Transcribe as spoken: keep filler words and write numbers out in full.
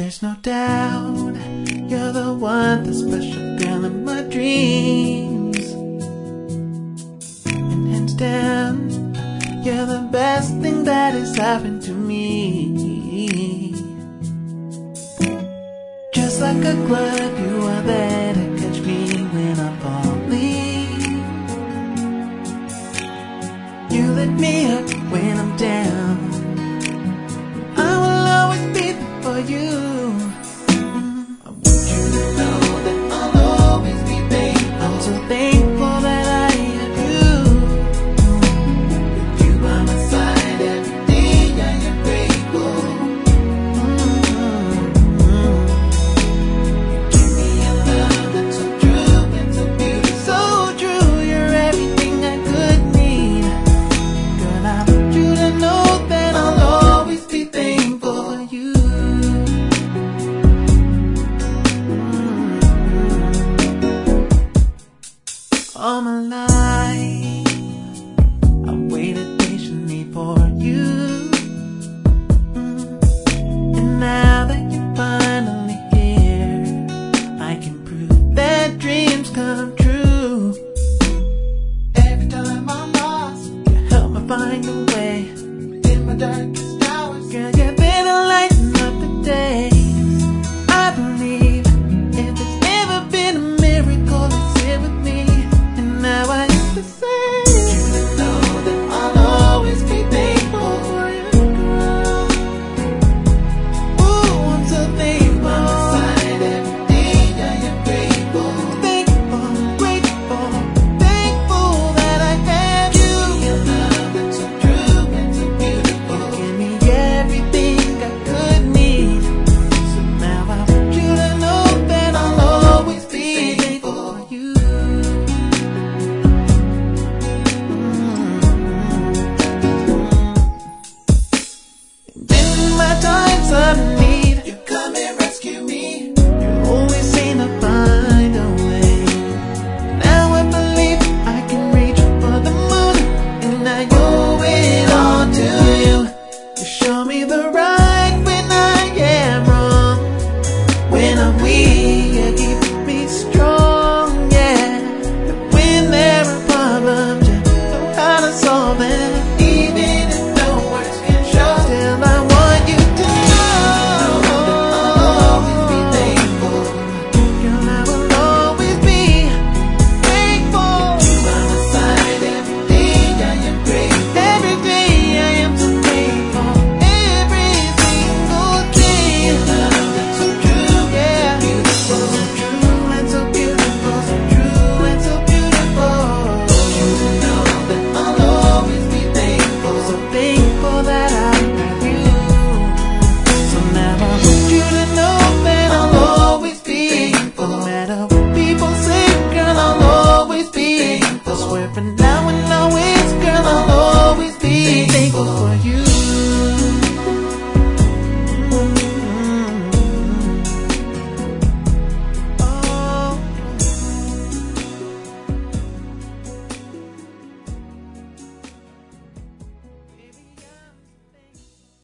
There's no doubt you're the one, the special girl in my dreams. And hands down, you're the best thing that has happened to me. Just like a glove, you are there to catch me when I'm falling. You lift me up when I'm down. I will always be there for you. I want you to know